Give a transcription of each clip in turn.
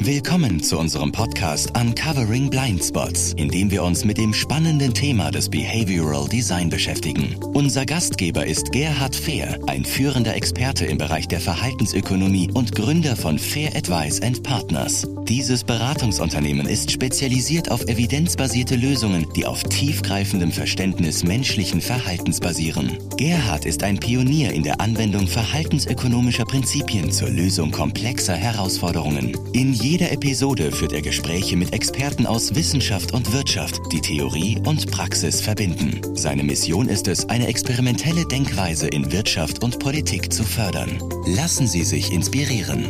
Willkommen zu unserem Podcast Uncovering Blind Spots, in dem wir uns mit dem spannenden Thema des Behavioral Design beschäftigen. Unser Gastgeber ist Gerhard Fehr, ein führender Experte im Bereich der Verhaltensökonomie und Gründer von Fair Advice & Partners. Dieses Beratungsunternehmen ist spezialisiert auf evidenzbasierte Lösungen, die auf tiefgreifendem Verständnis menschlichen Verhaltens basieren. Gerhard ist ein Pionier in der Anwendung verhaltensökonomischer Prinzipien zur Lösung komplexer Herausforderungen. In jeder Episode führt er Gespräche mit Experten aus Wissenschaft und Wirtschaft, die Theorie und Praxis verbinden. Seine Mission ist es, eine experimentelle Denkweise in Wirtschaft und Politik zu fördern. Lassen Sie sich inspirieren.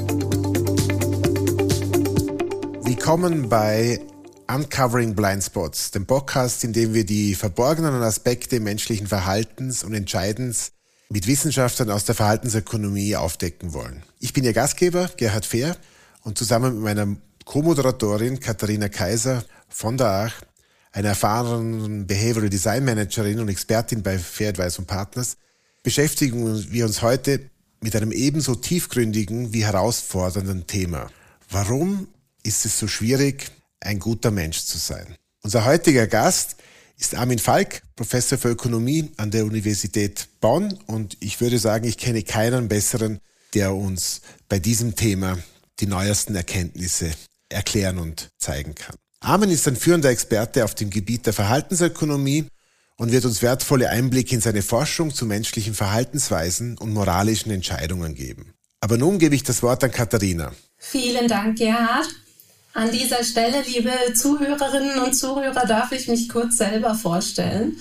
Willkommen bei Uncovering Blind Spots, dem Podcast, in dem wir die verborgenen Aspekte menschlichen Verhaltens und Entscheidens mit Wissenschaftlern aus der Verhaltensökonomie aufdecken wollen. Ich bin Ihr Gastgeber, Gerhard Fehr, und zusammen mit meiner Co-Moderatorin Katharina Kaiser von der Aach, einer erfahrenen Behavioral Design Managerin und Expertin bei Fair Advice & Partners, beschäftigen wir uns heute mit einem ebenso tiefgründigen wie herausfordernden Thema. Warum ist es so schwierig, ein guter Mensch zu sein? Unser heutiger Gast ist Armin Falk, Professor für Ökonomie an der Universität Bonn, und ich würde sagen, ich kenne keinen besseren, der uns bei diesem Thema die neuesten Erkenntnisse erklären und zeigen kann. Armin ist ein führender Experte auf dem Gebiet der Verhaltensökonomie und wird uns wertvolle Einblicke in seine Forschung zu menschlichen Verhaltensweisen und moralischen Entscheidungen geben. Aber nun gebe ich das Wort an Katharina. Vielen Dank, Gerhard. An dieser Stelle, liebe Zuhörerinnen und Zuhörer, darf ich mich kurz selber vorstellen.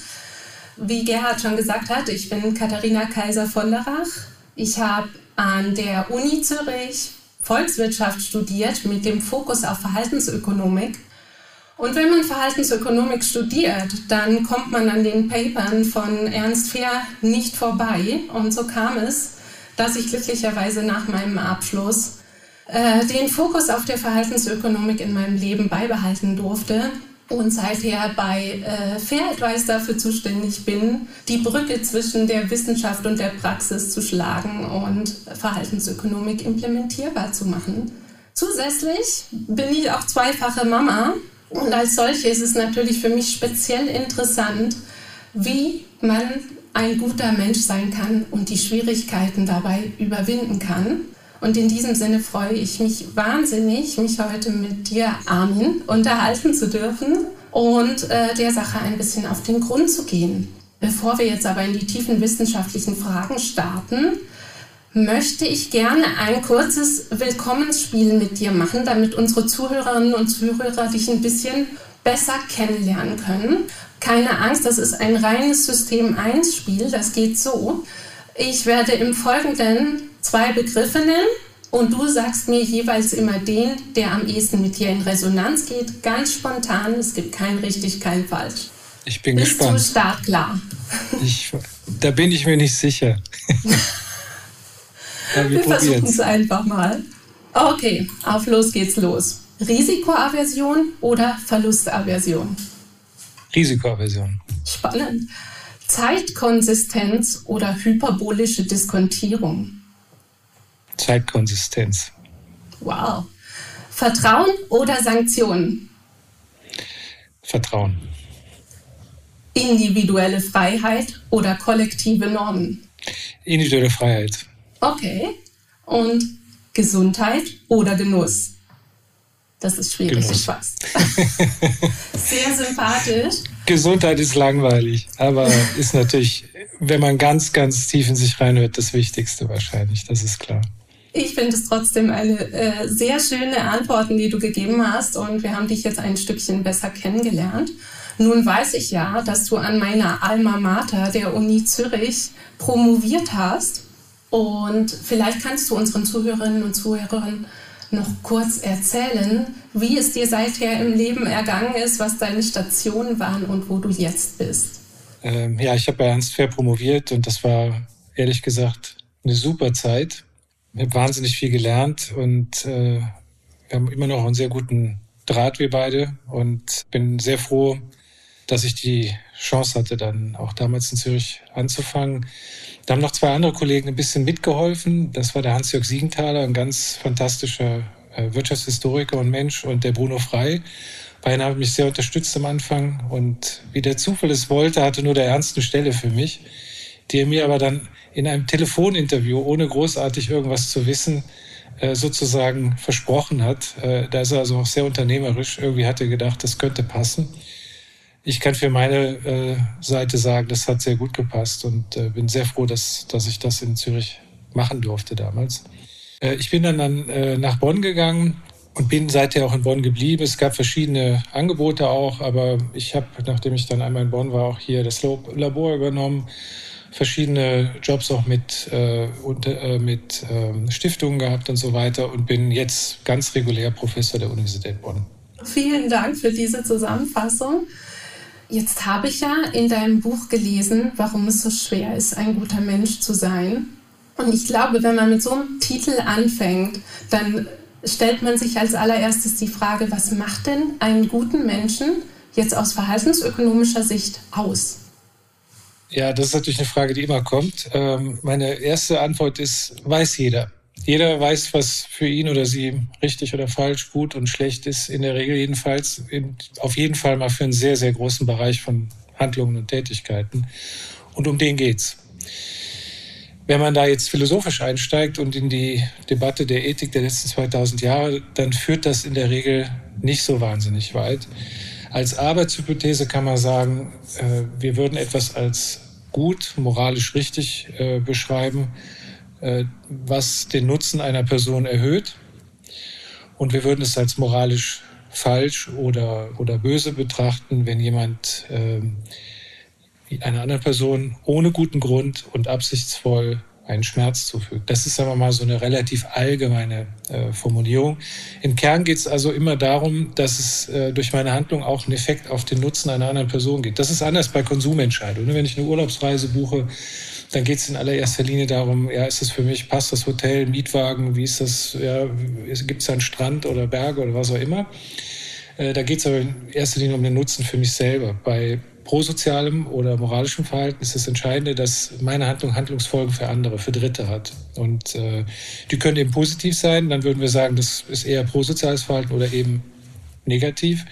Wie Gerhard schon gesagt hat, ich bin Katharina Kaiser von der Aach. Ich habe an der Uni Zürich Volkswirtschaft studiert mit dem Fokus auf Verhaltensökonomik. Und wenn man Verhaltensökonomik studiert, dann kommt man an den Papern von Ernst Fehr nicht vorbei. Und so kam es, dass ich glücklicherweise nach meinem Abschluss den Fokus auf der Verhaltensökonomik in meinem Leben beibehalten durfte und seither bei Fair Advice dafür zuständig bin, die Brücke zwischen der Wissenschaft und der Praxis zu schlagen und Verhaltensökonomik implementierbar zu machen. Zusätzlich bin ich auch zweifache Mama und als solche ist es natürlich für mich speziell interessant, wie man ein guter Mensch sein kann und die Schwierigkeiten dabei überwinden kann. Und in diesem Sinne freue ich mich wahnsinnig, mich heute mit dir, Armin, unterhalten zu dürfen und der Sache ein bisschen auf den Grund zu gehen. Bevor wir jetzt aber in die tiefen wissenschaftlichen Fragen starten, möchte ich gerne ein kurzes Willkommensspiel mit dir machen, damit unsere Zuhörerinnen und Zuhörer dich ein bisschen besser kennenlernen können. Keine Angst, das ist ein reines System-1-Spiel, das geht so. Ich werde im Folgenden 2 Begriffe nennen und du sagst mir jeweils immer den, der am ehesten mit dir in Resonanz geht. Ganz spontan, es gibt kein richtig, kein falsch. Ich bin gespannt. Bist du startklar? Da bin ich mir nicht sicher. Wir versuchen es einfach mal. Okay, auf los geht's los. Risikoaversion oder Verlustaversion? Risikoaversion. Spannend. Zeitkonsistenz oder hyperbolische Diskontierung? Zeitkonsistenz. Wow. Vertrauen oder Sanktionen? Vertrauen. Individuelle Freiheit oder kollektive Normen? Individuelle Freiheit. Okay. Und Gesundheit oder Genuss? Das ist schwierig, Genuss. ich weiß. Sehr sympathisch. Gesundheit ist langweilig, aber ist natürlich, wenn man ganz, ganz tief in sich reinhört, das Wichtigste wahrscheinlich, das ist klar. Ich finde es trotzdem eine sehr schöne Antworten, die du gegeben hast, und wir haben dich jetzt ein Stückchen besser kennengelernt. Nun weiß ich ja, dass du an meiner Alma Mater, der Uni Zürich, promoviert hast, und vielleicht kannst du unseren Zuhörerinnen und Zuhörern noch kurz erzählen, wie es dir seither im Leben ergangen ist, was deine Stationen waren und wo du jetzt bist. Ich habe bei Ernst Fehr promoviert und das war ehrlich gesagt eine super Zeit. Ich habe wahnsinnig viel gelernt und wir haben immer noch einen sehr guten Draht, wir beide, und bin sehr froh, dass ich die Chance hatte, dann auch damals in Zürich anzufangen. Da haben noch 2 andere Kollegen ein bisschen mitgeholfen. Das war der Hans-Jörg Siegenthaler, ein ganz fantastischer Wirtschaftshistoriker und Mensch, und der Bruno Frey. Beide haben mich sehr unterstützt am Anfang, und wie der Zufall es wollte, hatte nur der Ernst eine Stelle für mich, die er mir aber dann in einem Telefoninterview, ohne großartig irgendwas zu wissen, sozusagen versprochen hat. Da ist er also auch sehr unternehmerisch. Irgendwie hat er gedacht, das könnte passen. Ich kann für meine Seite sagen, das hat sehr gut gepasst, und bin sehr froh, dass ich das in Zürich machen durfte damals. Ich bin dann nach Bonn gegangen und bin seither auch in Bonn geblieben. Es gab verschiedene Angebote auch, aber ich habe, nachdem ich dann einmal in Bonn war, auch hier das Labor übernommen, verschiedene Jobs auch mit Stiftungen gehabt und so weiter, und bin jetzt ganz regulär Professor der Universität Bonn. Vielen Dank für diese Zusammenfassung. Jetzt habe ich ja in deinem Buch gelesen, warum es so schwer ist, ein guter Mensch zu sein. Und ich glaube, wenn man mit so einem Titel anfängt, dann stellt man sich als allererstes die Frage, was macht denn einen guten Menschen jetzt aus verhaltensökonomischer Sicht aus? Ja, das ist natürlich eine Frage, die immer kommt. Meine erste Antwort ist, weiß jeder. Jeder weiß, was für ihn oder sie richtig oder falsch, gut und schlecht ist, in der Regel jedenfalls, auf jeden Fall mal für einen sehr, sehr großen Bereich von Handlungen und Tätigkeiten. Und um den geht's. Wenn man da jetzt philosophisch einsteigt und in die Debatte der Ethik der letzten 2000 Jahre, dann führt das in der Regel nicht so wahnsinnig weit. Als Arbeitshypothese kann man sagen, wir würden etwas als gut, moralisch richtig beschreiben, was den Nutzen einer Person erhöht. Und wir würden es als moralisch falsch oder böse betrachten, wenn jemand einer anderen Person ohne guten Grund und absichtsvoll einen Schmerz zufügt. Das ist, sagen wir mal, so eine relativ allgemeine Formulierung. Im Kern geht es also immer darum, dass es durch meine Handlung auch einen Effekt auf den Nutzen einer anderen Person gibt. Das ist anders bei Konsumentscheidungen. Wenn ich eine Urlaubsreise buche, dann geht es in allererster Linie darum, ja, ist es für mich, passt das Hotel, Mietwagen, wie ist das, ja, gibt es einen Strand oder Berge oder was auch immer. Da geht es aber in erster Linie um den Nutzen für mich selber. Bei prosozialem oder moralischem Verhalten ist das Entscheidende, dass meine Handlung Handlungsfolgen für andere, für Dritte hat. Und die können eben positiv sein, dann würden wir sagen, das ist eher prosoziales Verhalten oder eben negativ.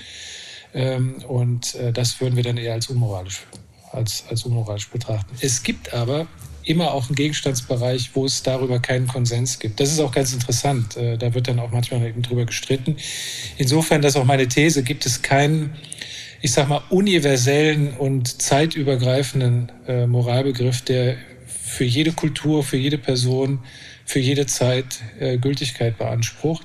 Das würden wir dann eher als unmoralisch betrachten. Es gibt aber immer auch einen Gegenstandsbereich, wo es darüber keinen Konsens gibt. Das ist auch ganz interessant. Da wird dann auch manchmal eben drüber gestritten. Insofern, das ist auch meine These, gibt es keinen, ich sag mal, universellen und zeitübergreifenden Moralbegriff, der für jede Kultur, für jede Person, für jede Zeit Gültigkeit beansprucht.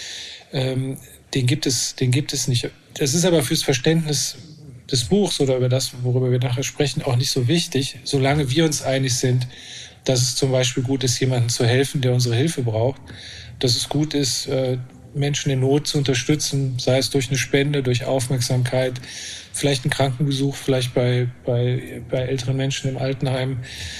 Den gibt es nicht. Das ist aber fürs Verständnis des Buchs oder über das, worüber wir nachher sprechen, auch nicht so wichtig, solange wir uns einig sind, dass es zum Beispiel gut ist, jemandem zu helfen, der unsere Hilfe braucht, dass es gut ist, Menschen in Not zu unterstützen, sei es durch eine Spende, durch Aufmerksamkeit, vielleicht einen Krankenbesuch, vielleicht bei älteren Menschen im Altenheim,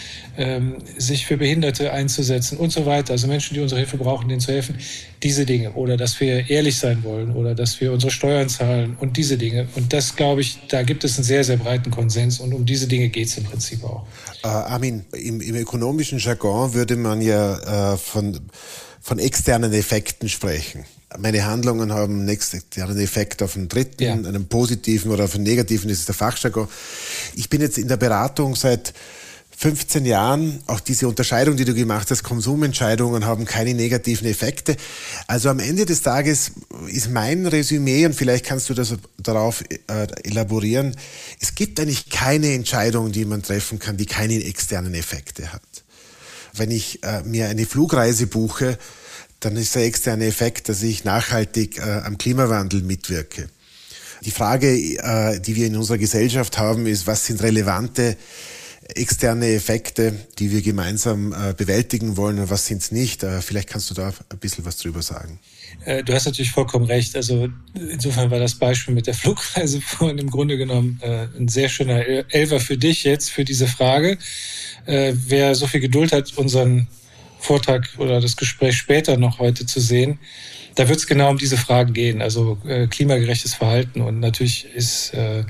sich für Behinderte einzusetzen und so weiter. Also Menschen, die unsere Hilfe brauchen, denen zu helfen. Diese Dinge. Oder dass wir ehrlich sein wollen oder dass wir unsere Steuern zahlen und diese Dinge. Und das, glaube ich, da gibt es einen sehr, sehr breiten Konsens und um diese Dinge geht es im Prinzip auch. Armin, im ökonomischen Jargon würde man ja von externen Effekten sprechen. Meine Handlungen haben einen externen Effekt auf einen Dritten, ja, einen positiven oder auf einen negativen, das ist der Fachjargon. Ich bin jetzt in der Beratung seit 15 Jahren, auch diese Unterscheidung, die du gemacht hast, Konsumentscheidungen haben keine negativen Effekte. Also am Ende des Tages ist mein Resümee, und vielleicht kannst du das darauf elaborieren, es gibt eigentlich keine Entscheidung, die man treffen kann, die keine externen Effekte hat. Wenn ich mir eine Flugreise buche, dann ist der externe Effekt, dass ich nachhaltig am Klimawandel mitwirke. Die Frage, die wir in unserer Gesellschaft haben, ist, was sind relevante externe Effekte, die wir gemeinsam bewältigen wollen, und was sind es nicht? Vielleicht kannst du da ein bisschen was drüber sagen. Du hast natürlich vollkommen recht. Also insofern war das Beispiel mit der Flugreise vorhin im Grunde genommen ein sehr schöner Elfer für dich jetzt, für diese Frage. Wer so viel Geduld hat, unseren Vortrag oder das Gespräch später noch heute zu sehen, da wird es genau um diese Fragen gehen, also klimagerechtes Verhalten. Und natürlich ist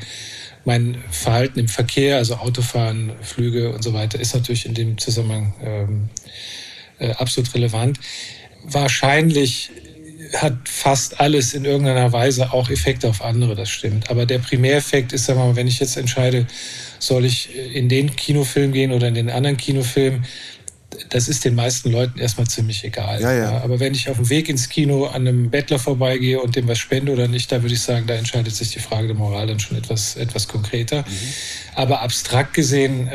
mein Verhalten im Verkehr, also Autofahren, Flüge und so weiter, ist natürlich in dem Zusammenhang absolut relevant. Wahrscheinlich hat fast alles in irgendeiner Weise auch Effekte auf andere, das stimmt. Aber der Primäreffekt ist, sagen wir mal, wenn ich jetzt entscheide, soll ich in den Kinofilm gehen oder in den anderen Kinofilm, das ist den meisten Leuten erstmal ziemlich egal. Ja. Aber wenn ich auf dem Weg ins Kino an einem Bettler vorbeigehe und dem was spende oder nicht, da würde ich sagen, da entscheidet sich die Frage der Moral dann schon etwas konkreter. Aber abstrakt gesehen,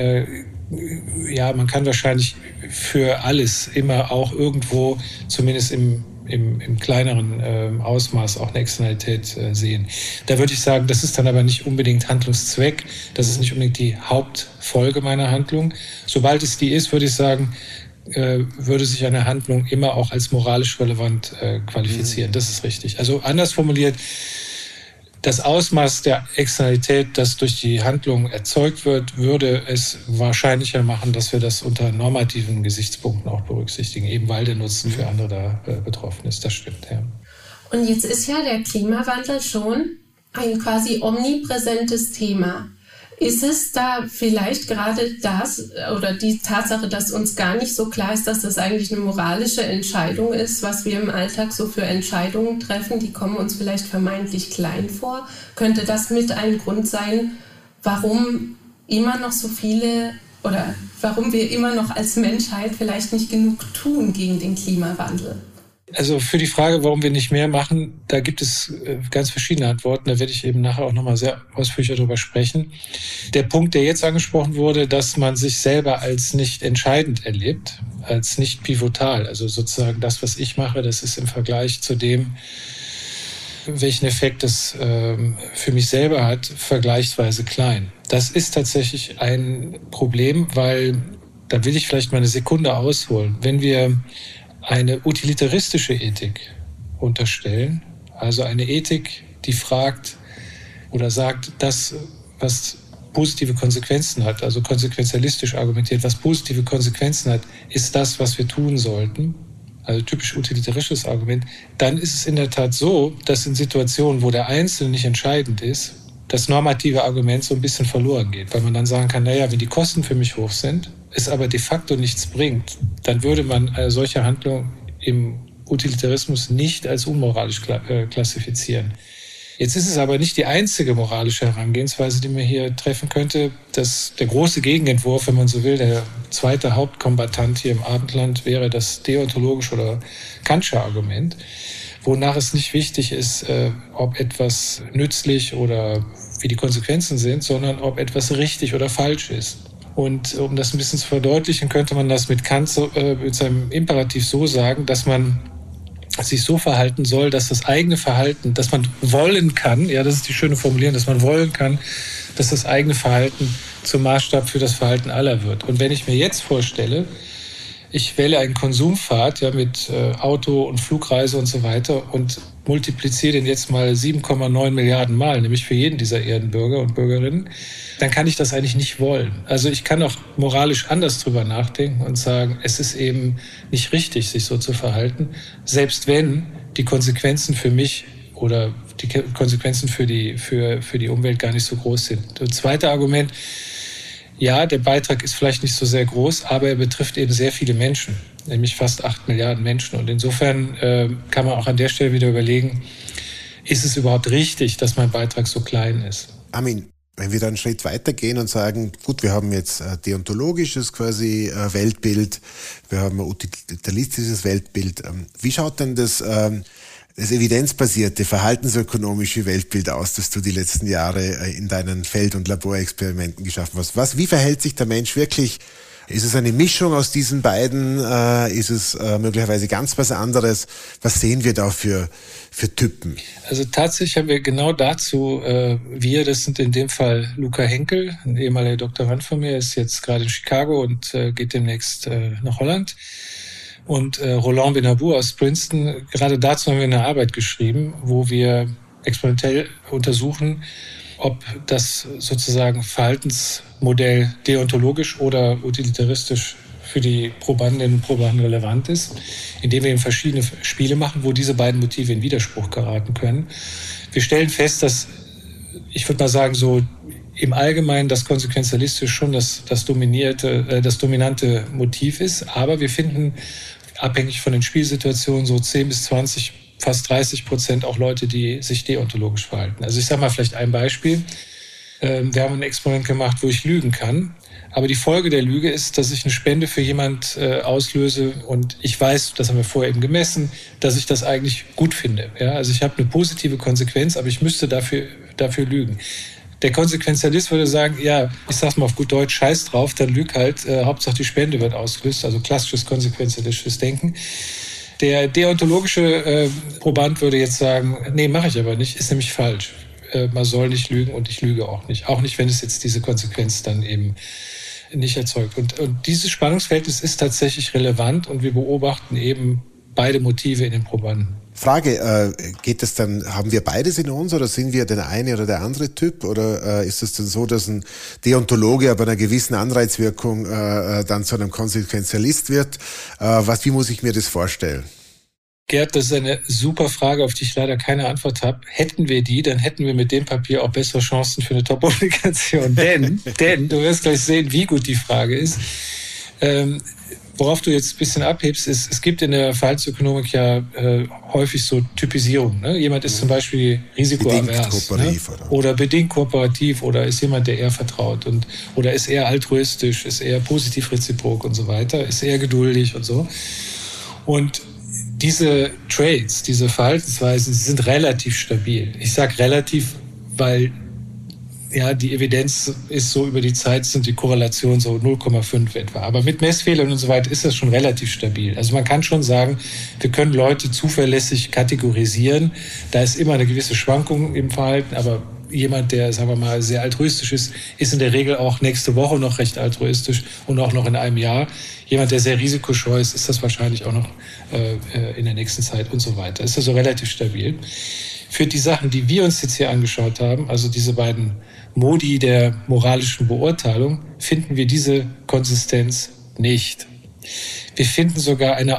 man kann wahrscheinlich für alles immer auch irgendwo, zumindest im kleineren Ausmaß, auch eine Externalität sehen. Da würde ich sagen, das ist dann aber nicht unbedingt Handlungszweck, das ist nicht unbedingt die Hauptfolge meiner Handlung. Sobald es die ist, würde ich sagen, würde sich eine Handlung immer auch als moralisch relevant qualifizieren. Das ist richtig. Also anders formuliert, das Ausmaß der Externalität, das durch die Handlung erzeugt wird, würde es wahrscheinlicher machen, dass wir das unter normativen Gesichtspunkten auch berücksichtigen, eben weil der Nutzen für andere da betroffen ist. Das stimmt, ja. Und jetzt ist ja der Klimawandel schon ein quasi omnipräsentes Thema. Ist es da vielleicht gerade das oder die Tatsache, dass uns gar nicht so klar ist, dass das eigentlich eine moralische Entscheidung ist, was wir im Alltag so für Entscheidungen treffen, die kommen uns vielleicht vermeintlich klein vor? Könnte das mit ein Grund sein, warum immer noch so viele oder warum wir immer noch als Menschheit vielleicht nicht genug tun gegen den Klimawandel? Also für die Frage, warum wir nicht mehr machen, da gibt es ganz verschiedene Antworten. Da werde ich eben nachher auch nochmal sehr ausführlicher drüber sprechen. Der Punkt, der jetzt angesprochen wurde, dass man sich selber als nicht entscheidend erlebt, als nicht pivotal. Also sozusagen das, was ich mache, das ist im Vergleich zu dem, welchen Effekt das für mich selber hat, vergleichsweise klein. Das ist tatsächlich ein Problem, weil, da will ich vielleicht mal eine Sekunde ausholen. Wenn wir eine utilitaristische Ethik unterstellen, also eine Ethik, die fragt oder sagt, das, was positive Konsequenzen hat, also konsequenzialistisch argumentiert, was positive Konsequenzen hat, ist das, was wir tun sollten, also typisch utilitaristisches Argument, dann ist es in der Tat so, dass in Situationen, wo der Einzelne nicht entscheidend ist, das normative Argument so ein bisschen verloren geht, weil man dann sagen kann, naja, wenn die Kosten für mich hoch sind, es aber de facto nichts bringt, dann würde man eine solche Handlung im Utilitarismus nicht als unmoralisch klassifizieren. Jetzt ist es aber nicht die einzige moralische Herangehensweise, die man hier treffen könnte. Der große Gegenentwurf, wenn man so will, der zweite Hauptkombattant hier im Abendland wäre das deontologische oder Kantsche Argument, wonach es nicht wichtig ist, ob etwas nützlich oder wie die Konsequenzen sind, sondern ob etwas richtig oder falsch ist. Und um das ein bisschen zu verdeutlichen, könnte man das mit Kant mit seinem Imperativ so sagen, dass man sich so verhalten soll, dass das eigene Verhalten, dass man wollen kann, ja, das ist die schöne Formulierung, dass man wollen kann, dass das eigene Verhalten zum Maßstab für das Verhalten aller wird. Und wenn ich mir jetzt vorstelle, ich wähle einen Konsumpfad, ja, mit Auto und Flugreise und so weiter und multipliziere den jetzt mal 7,9 Milliarden Mal, nämlich für jeden dieser Erdenbürger und Bürgerinnen, dann kann ich das eigentlich nicht wollen. Also ich kann auch moralisch anders drüber nachdenken und sagen, es ist eben nicht richtig, sich so zu verhalten, selbst wenn die Konsequenzen für mich oder die Konsequenzen für die Umwelt gar nicht so groß sind. Das zweite Argument, ja, der Beitrag ist vielleicht nicht so sehr groß, aber er betrifft eben sehr viele Menschen, nämlich fast 8 Milliarden Menschen. Und insofern kann man auch an der Stelle wieder überlegen, ist es überhaupt richtig, dass mein Beitrag so klein ist? Armin, wenn wir dann einen Schritt weitergehen und sagen, gut, wir haben jetzt ein deontologisches quasi Weltbild, wir haben ein utilitaristisches Weltbild. Wie schaut denn das evidenzbasierte, verhaltensökonomische Weltbild aus, das du die letzten Jahre in deinen Feld- und Laborexperimenten geschaffen hast? Wie verhält sich der Mensch wirklich? Ist es eine Mischung aus diesen beiden? Ist es möglicherweise ganz was anderes? Was sehen wir da für Typen? Also tatsächlich haben wir genau dazu, das sind in dem Fall Luca Henkel, ein ehemaliger Doktorand von mir, ist jetzt gerade in Chicago und geht demnächst nach Holland. Und Roland Benabou aus Princeton, gerade dazu haben wir eine Arbeit geschrieben, wo wir experimentell untersuchen, ob das sozusagen Verhaltensmodell deontologisch oder utilitaristisch für die Probandinnen und Probanden relevant ist, indem wir eben verschiedene Spiele machen, wo diese beiden Motive in Widerspruch geraten können. Wir stellen fest, dass, ich würde mal sagen, so im Allgemeinen das konsequenzialistisch schon das dominante Motiv ist, aber wir finden, abhängig von den Spielsituationen, so 10 bis 20 fast 30% auch Leute, die sich deontologisch verhalten. Also ich sage mal vielleicht ein Beispiel. Wir haben ein Experiment gemacht, wo ich lügen kann. Aber die Folge der Lüge ist, dass ich eine Spende für jemand auslöse und ich weiß, das haben wir vorher eben gemessen, dass ich das eigentlich gut finde. Ja? Also ich habe eine positive Konsequenz, aber ich müsste dafür lügen. Der Konsequenzialist würde sagen, ja, ich sag's mal auf gut Deutsch, scheiß drauf, dann lüg halt, Hauptsache die Spende wird ausgelöst, also klassisches konsequenzialistisches Denken. Der deontologische Proband würde jetzt sagen, nee, mache ich aber nicht, ist nämlich falsch. Man soll nicht lügen und ich lüge auch nicht. Auch nicht, wenn es jetzt diese Konsequenz dann eben nicht erzeugt. Und dieses Spannungsverhältnis ist tatsächlich relevant und wir beobachten eben beide Motive in den Probanden. Frage, geht es dann, haben wir beides in uns oder sind wir der eine oder der andere Typ? Oder ist es dann so, dass ein Deontologe bei einer gewissen Anreizwirkung dann zu einem Konsequenzialist wird? Wie muss ich mir das vorstellen? Gerd, das ist eine super Frage, auf die ich leider keine Antwort habe. Hätten wir die, dann hätten wir mit dem Papier auch bessere Chancen für eine Top-Publikation. Denn du wirst gleich sehen, wie gut die Frage ist. Worauf du jetzt ein bisschen abhebst, ist, es gibt in der Verhaltensökonomik ja häufig so Typisierungen. Ne? Jemand ist zum Beispiel risikoavers, bedingt oder bedingt kooperativ oder ist jemand, der eher vertraut oder ist eher altruistisch, ist eher positiv reziprok und so weiter, ist eher geduldig und so. Und diese Traits, diese Verhaltensweisen sind relativ stabil. Ich sage relativ, weil ja die Evidenz ist so über die Zeit, sind die Korrelationen so 0,5 etwa. Aber mit Messfehlern und so weiter ist das schon relativ stabil. Also man kann schon sagen, wir können Leute zuverlässig kategorisieren. Da ist immer eine gewisse Schwankung im Verhalten, aber jemand, der, sagen wir mal, sehr altruistisch ist in der Regel auch nächste Woche noch recht altruistisch und auch noch in einem Jahr. Jemand, der sehr risikoscheu ist das wahrscheinlich auch noch in der nächsten Zeit und so weiter. Ist also relativ stabil. Für die Sachen, die wir uns jetzt hier angeschaut haben, also diese beiden Modi der moralischen Beurteilung, finden wir diese Konsistenz nicht. Wir finden sogar eine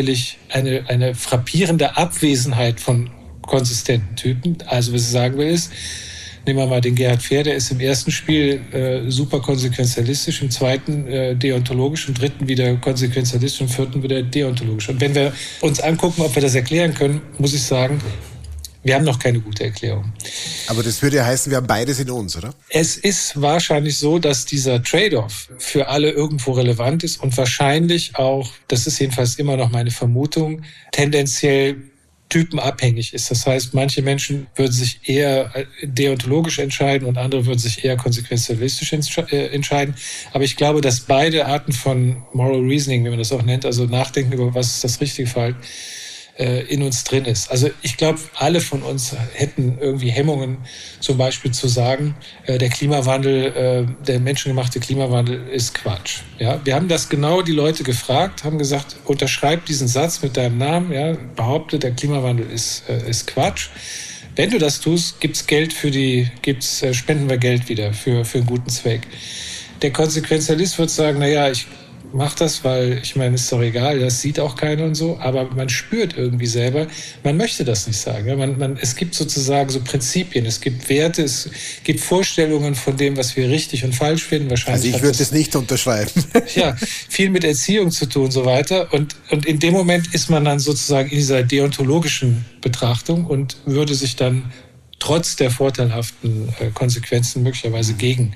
frappierende Abwesenheit von konsistenten Typen. Also was ich sagen will ist, nehmen wir mal den Gerhard Fehr, der ist im ersten Spiel super konsequenzialistisch, im zweiten deontologisch, im dritten wieder konsequenzialistisch, im vierten wieder deontologisch. Und wenn wir uns angucken, ob wir das erklären können, muss ich sagen, wir haben noch keine gute Erklärung. Aber das würde ja heißen, wir haben beides in uns, oder? Es ist wahrscheinlich so, dass dieser Trade-off für alle irgendwo relevant ist und wahrscheinlich auch, das ist jedenfalls immer noch meine Vermutung, tendenziell typenabhängig ist. Das heißt, manche Menschen würden sich eher deontologisch entscheiden und andere würden sich eher konsequenzialistisch entscheiden. Aber ich glaube, dass beide Arten von Moral Reasoning, wie man das auch nennt, also Nachdenken über was ist das richtige Verhalten, in uns drin ist. Also ich glaube, alle von uns hätten irgendwie Hemmungen, zum Beispiel zu sagen, der Klimawandel, der menschengemachte Klimawandel ist Quatsch. Ja, wir haben das genau die Leute gefragt, haben gesagt, unterschreib diesen Satz mit deinem Namen, ja, behaupte, der Klimawandel ist Quatsch. Wenn du das tust, spenden wir Geld wieder für einen guten Zweck. Der Konsequenzialist wird sagen, naja, ich mach das, weil ich meine, ist doch egal, das sieht auch keiner und so, aber man spürt irgendwie selber, man möchte das nicht sagen. Ja? Es gibt sozusagen so Prinzipien, es gibt Werte, es gibt Vorstellungen von dem, was wir richtig und falsch finden. Wahrscheinlich also ich würde es nicht unterschreiben. Ja, viel mit Erziehung zu tun und so weiter. Und in dem Moment ist man dann sozusagen in dieser deontologischen Betrachtung und würde sich dann trotz der vorteilhaften Konsequenzen möglicherweise gegen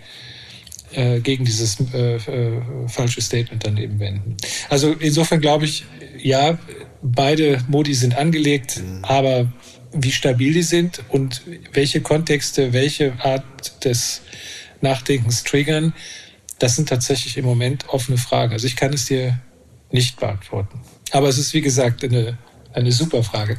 dieses falsche Statement dann eben wenden. Also insofern glaube ich, ja, beide Modi sind angelegt, aber wie stabil die sind und welche Kontexte, welche Art des Nachdenkens triggern, das sind tatsächlich im Moment offene Fragen. Also ich kann es dir nicht beantworten. Aber es ist, wie gesagt, eine super Frage.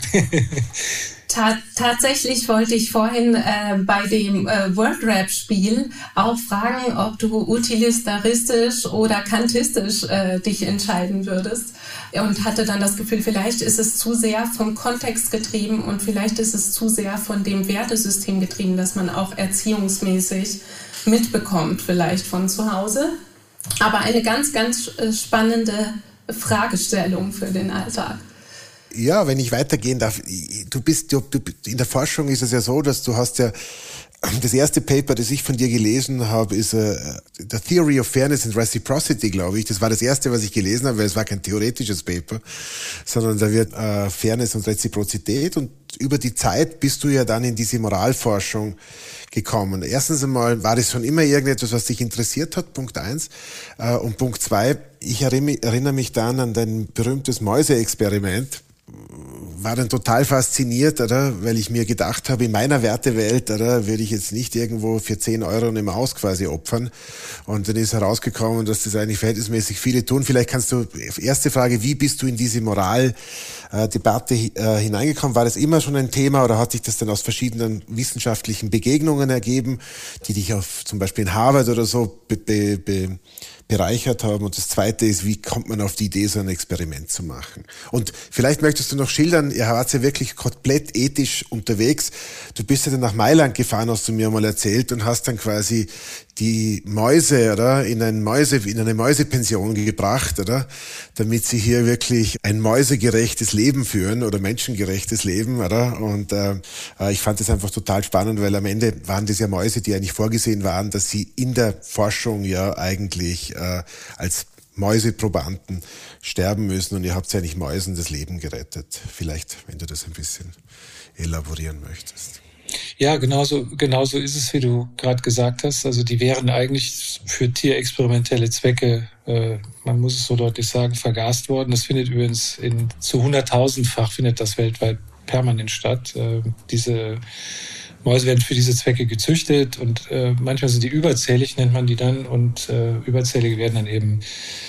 Tatsächlich wollte ich vorhin bei dem Word-Rap-Spiel auch fragen, ob du utilitaristisch oder kantistisch dich entscheiden würdest. Und hatte dann das Gefühl, vielleicht ist es zu sehr vom Kontext getrieben und vielleicht ist es zu sehr von dem Wertesystem getrieben, das man auch erziehungsmäßig mitbekommt, vielleicht von zu Hause. Aber eine ganz, ganz spannende Fragestellung für den Alltag. Ja, wenn ich weitergehen darf, in der Forschung ist es ja so, dass du hast ja Das erste Paper, das ich von dir gelesen habe, ist The Theory of Fairness and Reciprocity, glaube ich. Das war das erste, was ich gelesen habe, weil es war kein theoretisches Paper, sondern da wird Fairness und Reziprozität. Und über die Zeit bist du ja dann in diese Moralforschung gekommen. Erstens einmal, war das schon immer irgendetwas, was dich interessiert hat, Punkt 1. Und Punkt 2, ich erinnere mich dann an dein berühmtes Mäuse-Experiment. War dann total fasziniert, oder? Weil ich mir gedacht habe, in meiner Wertewelt, oder, würde ich jetzt nicht irgendwo für 10 Euro eine Maus quasi opfern. Und dann ist herausgekommen, dass das eigentlich verhältnismäßig viele tun. Vielleicht kannst du, erste Frage, wie bist du in diese Moraldebatte hineingekommen? War das immer schon ein Thema oder hat sich das dann aus verschiedenen wissenschaftlichen Begegnungen ergeben, die dich auf zum Beispiel in Harvard oder so bereichert haben? Und das Zweite ist, wie kommt man auf die Idee, so ein Experiment zu machen? Und vielleicht möchtest du noch schildern, ihr wart ja wirklich komplett ethisch unterwegs. Du bist ja dann nach Mailand gefahren, hast du mir mal erzählt, und hast dann quasi die Mäuse, oder, in eine Mäusepension gebracht, oder, damit sie hier wirklich ein mäusegerechtes Leben führen oder menschengerechtes Leben, oder? Und ich fand das einfach total spannend, weil am Ende waren das ja Mäuse, die eigentlich vorgesehen waren, dass sie in der Forschung ja eigentlich als Mäuseprobanden sterben müssen, und ihr habt ja eigentlich Mäusen das Leben gerettet. Vielleicht, wenn du das ein bisschen elaborieren möchtest. Ja, genauso ist es, wie du gerade gesagt hast. Also die wären eigentlich für tierexperimentelle Zwecke, man muss es so deutlich sagen, vergast worden. Das findet übrigens zu 100.000-fach findet das weltweit permanent statt. Diese Mäuse werden für diese Zwecke gezüchtet und manchmal sind die überzählig, nennt man die dann, und Überzählige werden dann eben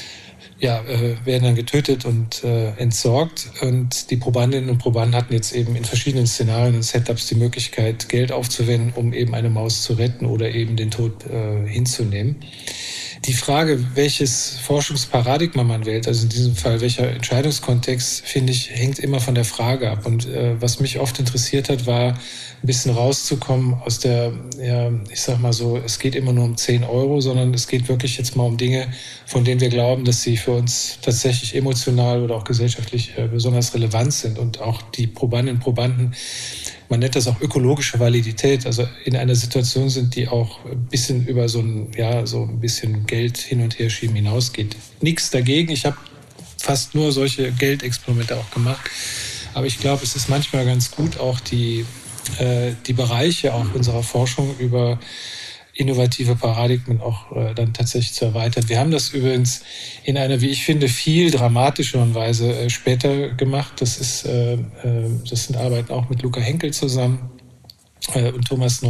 werden dann getötet und entsorgt. Und die Probandinnen und Probanden hatten jetzt eben in verschiedenen Szenarien und Setups die Möglichkeit, Geld aufzuwenden, um eben eine Maus zu retten oder eben den Tod hinzunehmen. Die Frage, welches Forschungsparadigma man wählt, also in diesem Fall welcher Entscheidungskontext, finde ich, hängt immer von der Frage ab. Und was mich oft interessiert hat, war ein bisschen rauszukommen aus der, ich sag mal so, es geht immer nur um 10 Euro, sondern es geht wirklich jetzt mal um Dinge, von denen wir glauben, dass sie für uns tatsächlich emotional oder auch gesellschaftlich besonders relevant sind. Und auch die Probandinnen und Probanden, man nennt das auch ökologische Validität, also in einer Situation sind, die auch ein bisschen über so ein bisschen Geld hin und her schieben hinausgeht. Nichts dagegen, ich habe fast nur solche Geldexperimente auch gemacht, aber ich glaube, es ist manchmal ganz gut, auch die Bereiche auch unserer Forschung über innovative Paradigmen auch dann tatsächlich zu erweitern. Wir haben das übrigens in einer, wie ich finde, viel dramatischeren Weise später gemacht. Das sind Arbeiten auch mit Luca Henkel zusammen und Thomas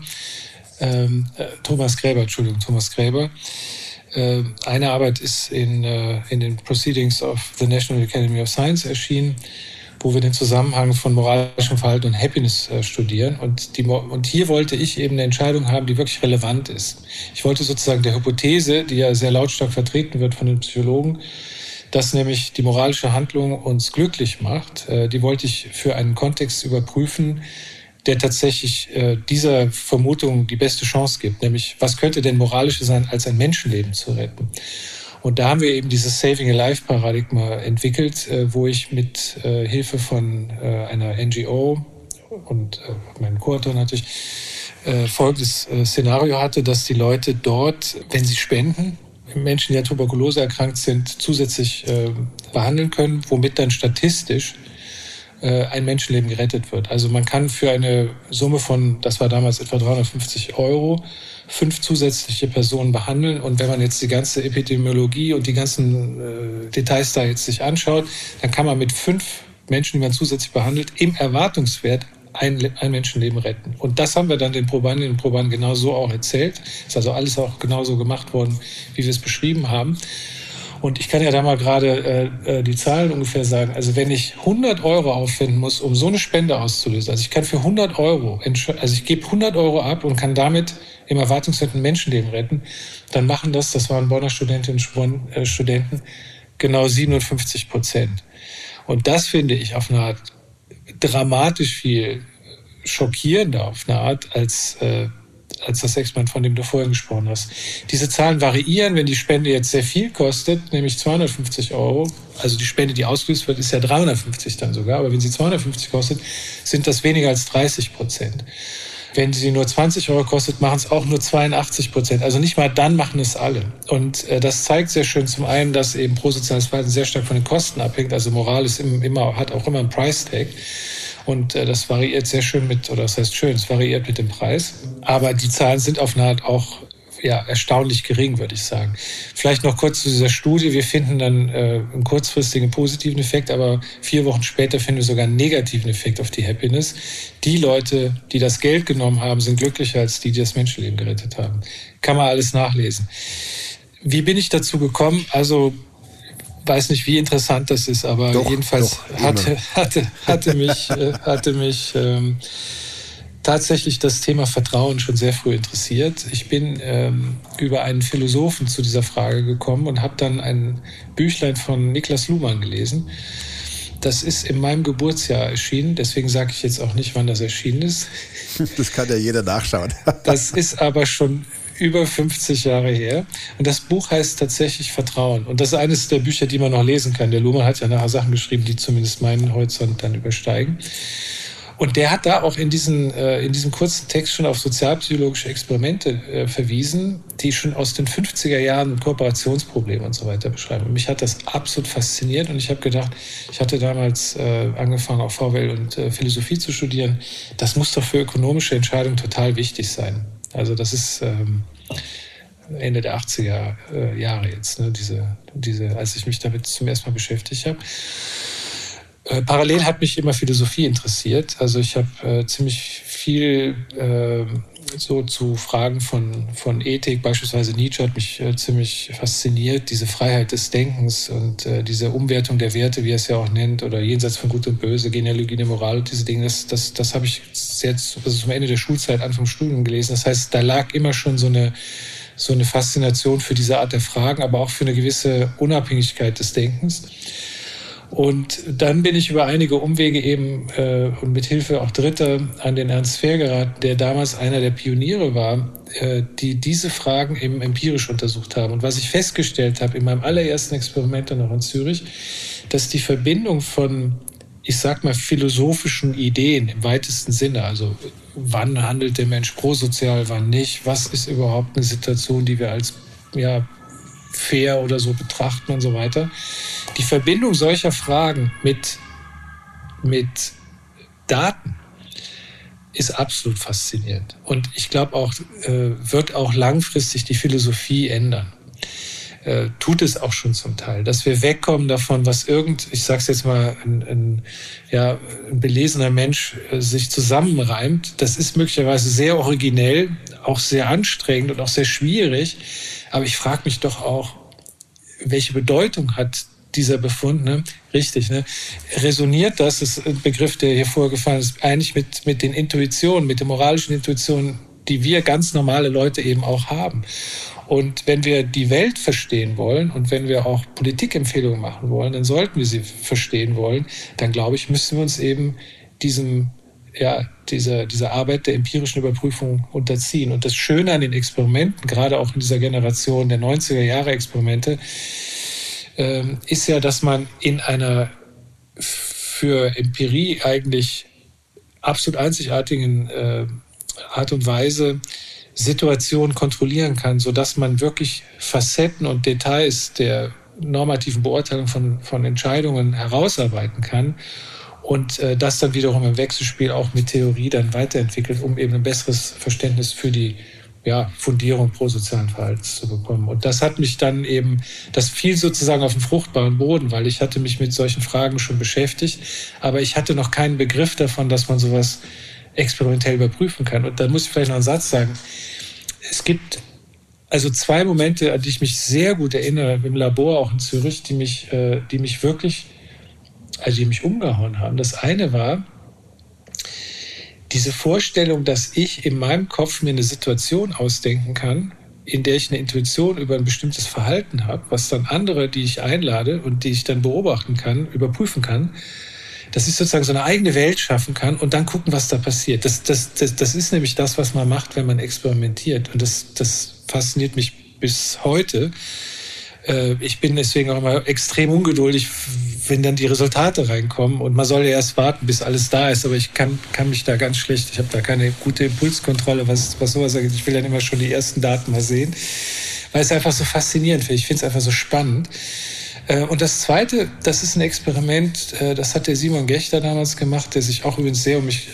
Gräber. Eine Arbeit ist in den Proceedings of the National Academy of Science erschienen, wo wir den Zusammenhang von moralischem Verhalten und Happiness studieren. Und hier wollte ich eben eine Entscheidung haben, die wirklich relevant ist. Ich wollte sozusagen der Hypothese, die ja sehr lautstark vertreten wird von den Psychologen, dass nämlich die moralische Handlung uns glücklich macht, die wollte ich für einen Kontext überprüfen, der tatsächlich dieser Vermutung die beste Chance gibt. Nämlich, was könnte denn moralischer sein, als ein Menschenleben zu retten? Und da haben wir eben dieses Saving-a-Life-Paradigma entwickelt, wo ich mit Hilfe von einer NGO und meinem Co-Autor natürlich folgendes Szenario hatte, dass die Leute dort, wenn sie spenden, Menschen, die an Tuberkulose erkrankt sind, zusätzlich behandeln können, womit dann statistisch ein Menschenleben gerettet wird. Also man kann für eine Summe von, das war damals etwa 350 €, 5 zusätzliche Personen behandeln. Und wenn man jetzt die ganze Epidemiologie und die ganzen Details da jetzt sich anschaut, dann kann man mit 5 Menschen, die man zusätzlich behandelt, im Erwartungswert ein Menschenleben retten. Und das haben wir dann den Probandinnen und Probanden genau so auch erzählt. Ist also alles auch genauso gemacht worden, wie wir es beschrieben haben. Und ich kann ja da mal gerade die Zahlen ungefähr sagen. Also wenn ich 100 € aufwenden muss, um so eine Spende auszulösen, also ich kann für 100 €, also ich gebe 100 € ab und kann damit im Erwartungswert ein Menschenleben retten, dann machen das waren Bonner Studentinnen und Studenten, genau 57%. Und das finde ich auf eine Art dramatisch viel schockierender auf eine Art als das Experiment, von dem du vorhin gesprochen hast. Diese Zahlen variieren, wenn die Spende jetzt sehr viel kostet, nämlich 250 €, also die Spende, die ausgelöst wird, ist ja 350 dann sogar, aber wenn sie 250 kostet, sind das weniger als 30%. wenn sie nur 20 Euro kostet, machen es auch nur 82%. Also nicht mal dann machen es alle. Und das zeigt sehr schön zum einen, dass eben prosoziales Verhalten sehr stark von den Kosten abhängt. Also Moral ist hat auch immer einen Price-Tag. Und das variiert sehr schön das heißt schön, es variiert mit dem Preis. Aber die Zahlen sind auf eine Art auch erstaunlich gering, würde ich sagen. Vielleicht noch kurz zu dieser Studie. Wir finden dann einen kurzfristigen positiven Effekt, aber 4 Wochen später finden wir sogar einen negativen Effekt auf die Happiness. Die Leute, die das Geld genommen haben, sind glücklicher als die das Menschenleben gerettet haben. Kann man alles nachlesen. Wie bin ich dazu gekommen? Also weiß nicht, wie interessant das ist, aber jedenfalls hatte mich tatsächlich das Thema Vertrauen schon sehr früh interessiert. Ich bin über einen Philosophen zu dieser Frage gekommen und habe dann ein Büchlein von Niklas Luhmann gelesen. Das ist in meinem Geburtsjahr erschienen, deswegen sage ich jetzt auch nicht, wann das erschienen ist. Das kann ja jeder nachschauen. Das ist aber schon über 50 Jahre her. Und das Buch heißt tatsächlich Vertrauen. Und das ist eines der Bücher, die man noch lesen kann. Der Luhmann hat ja nachher Sachen geschrieben, die zumindest meinen Horizont dann übersteigen. Und der hat da auch in diesem kurzen Text schon auf sozialpsychologische Experimente verwiesen, die schon aus den 50er Jahren Kooperationsprobleme und so weiter beschreiben. Und mich hat das absolut fasziniert und ich habe gedacht, ich hatte damals angefangen, auch VWL und Philosophie zu studieren. Das muss doch für ökonomische Entscheidungen total wichtig sein. Also das ist Ende der 80er Jahre jetzt, ne, als ich mich damit zum ersten Mal beschäftigt habe. Parallel hat mich immer Philosophie interessiert. Also ich habe ziemlich viel so zu Fragen von Ethik, beispielsweise Nietzsche hat mich ziemlich fasziniert, diese Freiheit des Denkens und diese Umwertung der Werte, wie er es ja auch nennt, oder jenseits von Gut und Böse, Genealogie der Moral und diese Dinge, das habe ich jetzt zum Ende der Schulzeit, Anfang des Studiums gelesen. Das heißt, da lag immer schon so eine Faszination für diese Art der Fragen, aber auch für eine gewisse Unabhängigkeit des Denkens. Und dann bin ich über einige Umwege eben und mit Hilfe auch Dritter an den Ernst Fehr geraten, der damals einer der Pioniere war, die diese Fragen eben empirisch untersucht haben. Und was ich festgestellt habe in meinem allerersten Experiment noch in Zürich, dass die Verbindung von, ich sag mal, philosophischen Ideen im weitesten Sinne, also wann handelt der Mensch prosozial, wann nicht, was ist überhaupt eine Situation, die wir als fair oder so betrachten und so weiter. Die Verbindung solcher Fragen mit Daten ist absolut faszinierend. Und ich glaube auch, wird auch langfristig die Philosophie ändern. Tut es auch schon zum Teil, dass wir wegkommen davon, was ich sag's jetzt mal, ein belesener Mensch sich zusammenreimt. Das ist möglicherweise sehr originell, auch sehr anstrengend und auch sehr schwierig. Aber ich frage mich doch auch, welche Bedeutung hat dieser Befund, ne? Richtig, ne? Resoniert das ist ein Begriff, der hier vorgefallen ist, eigentlich mit den Intuitionen, mit den moralischen Intuitionen, die wir ganz normale Leute eben auch haben. Und wenn wir die Welt verstehen wollen und wenn wir auch Politikempfehlungen machen wollen, dann sollten wir sie verstehen wollen, dann glaube ich, müssen wir uns eben dieser Arbeit der empirischen Überprüfung unterziehen. Und das Schöne an den Experimenten, gerade auch in dieser Generation der 90er Jahre Experimente, ist ja, dass man in einer für Empirie eigentlich absolut einzigartigen Art und Weise Situationen kontrollieren kann, sodass man wirklich Facetten und Details der normativen Beurteilung von Entscheidungen herausarbeiten kann und das dann wiederum im Wechselspiel auch mit Theorie dann weiterentwickelt, um eben ein besseres Verständnis für die Fundierung prosozialen Verhaltens zu bekommen. Und das hat mich dann eben, das fiel sozusagen auf den fruchtbaren Boden, weil ich hatte mich mit solchen Fragen schon beschäftigt, aber ich hatte noch keinen Begriff davon, dass man sowas experimentell überprüfen kann. Und da muss ich vielleicht noch einen Satz sagen. Es gibt also 2 Momente, an die ich mich sehr gut erinnere, im Labor auch in Zürich, die mich umgehauen haben. Das eine war diese Vorstellung, dass ich in meinem Kopf mir eine Situation ausdenken kann, in der ich eine Intuition über ein bestimmtes Verhalten habe, was dann andere, die ich einlade und die ich dann beobachten kann, überprüfen kann, dass ich sozusagen so eine eigene Welt schaffen kann und dann gucken, was da passiert. Das ist nämlich das, was man macht, wenn man experimentiert. Und das fasziniert mich bis heute. Ich bin deswegen auch immer extrem ungeduldig, wenn dann die Resultate reinkommen und man soll ja erst warten, bis alles da ist, aber ich kann mich da ganz schlecht, ich habe da keine gute Impulskontrolle, was sowas angeht. Ich will dann immer schon die ersten Daten mal sehen, weil es einfach so faszinierend finde. Ich finde es einfach so spannend. Und das Zweite, das ist ein Experiment, das hat der Simon Gechter damals gemacht, der sich auch übrigens sehr um mich